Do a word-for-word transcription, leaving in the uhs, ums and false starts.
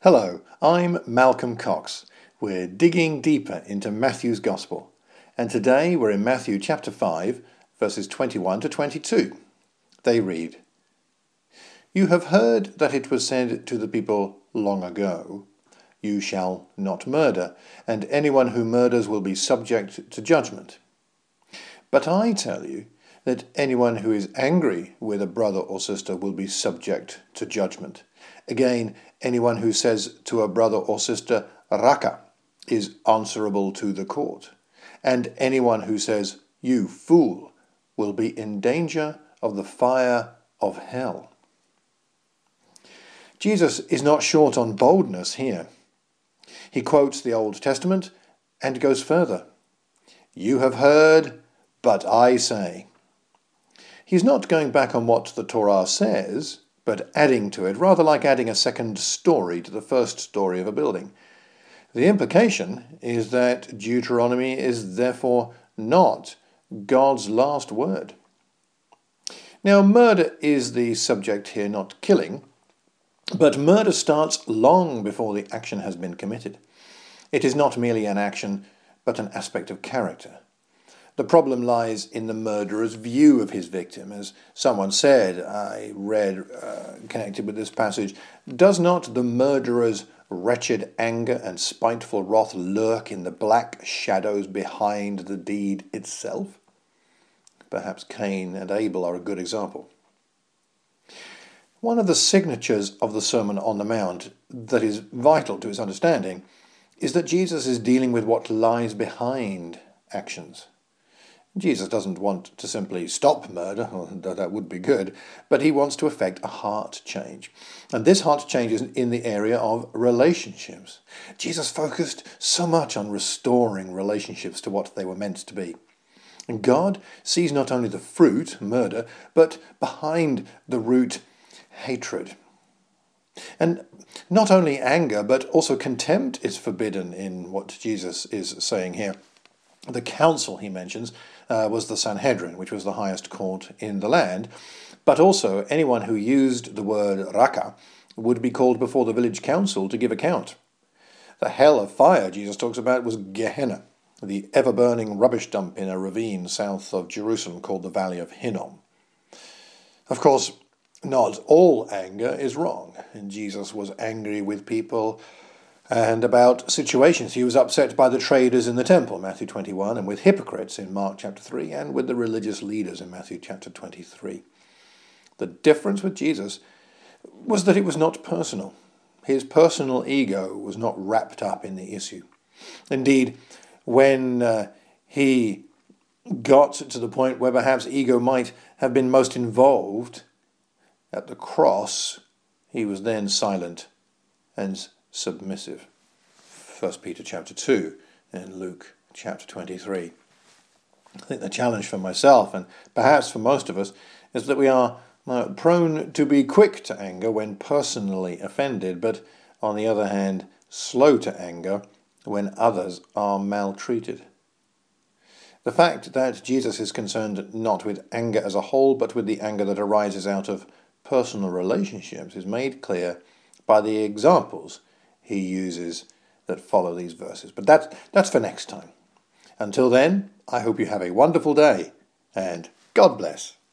Hello, I'm Malcolm Cox. We're digging deeper into Matthew's Gospel, and today we're in Matthew chapter five, verses twenty-one to twenty-two. They read, "You have heard that it was said to the people long ago, 'You shall not murder, and anyone who murders will be subject to judgment.' But I tell you that anyone who is angry with a brother or sister will be subject to judgment. Again, anyone who says to a brother or sister, 'Raka,' is answerable to the court. And anyone who says, 'You fool,' will be in danger of the fire of hell." Jesus is not short on boldness here. He quotes the Old Testament and goes further. "You have heard, but I say." He's not going back on what the Torah says, but adding to it, rather like adding a second story to the first story of a building. The implication is that Deuteronomy is therefore not God's last word. Now, murder is the subject here, not killing, but murder starts long before the action has been committed. It is not merely an action, but an aspect of character. The problem lies in the murderer's view of his victim. As someone said, I read, uh, connected with this passage, does not the murderer's wretched anger and spiteful wrath lurk in the black shadows behind the deed itself? Perhaps Cain and Abel are a good example. One of the signatures of the Sermon on the Mount that is vital to its understanding is that Jesus is dealing with what lies behind actions. Jesus doesn't want to simply stop murder, although that would be good, but he wants to effect a heart change. And this heart change is in the area of relationships. Jesus focused so much on restoring relationships to what they were meant to be. And God sees not only the fruit, murder, but behind the root, hatred. And not only anger, but also contempt is forbidden in what Jesus is saying here. The council he mentions uh, was the Sanhedrin, which was the highest court in the land, but also anyone who used the word raka would be called before the village council to give account. The hell of fire Jesus talks about was Gehenna, the ever-burning rubbish dump in a ravine south of Jerusalem called the Valley of Hinnom. Of course, not all anger is wrong, and Jesus was angry with people and about situations. He was upset by the traders in the temple, Matthew twenty-one, and with hypocrites in Mark chapter three, and with the religious leaders in Matthew chapter twenty-three. The difference with Jesus was that it was not personal. His personal ego was not wrapped up in the issue. Indeed, when uh, he got to the point where perhaps ego might have been most involved at the cross, he was then silent and submissive. First Peter chapter two and Luke chapter twenty-three. I think the challenge for myself, and perhaps for most of us, is that we are uh, prone to be quick to anger when personally offended, but on the other hand, slow to anger when others are maltreated. The fact that Jesus is concerned not with anger as a whole, but with the anger that arises out of personal relationships is made clear by the examples he uses that follow these verses. But that, that's for next time. Until then, I hope you have a wonderful day, and God bless.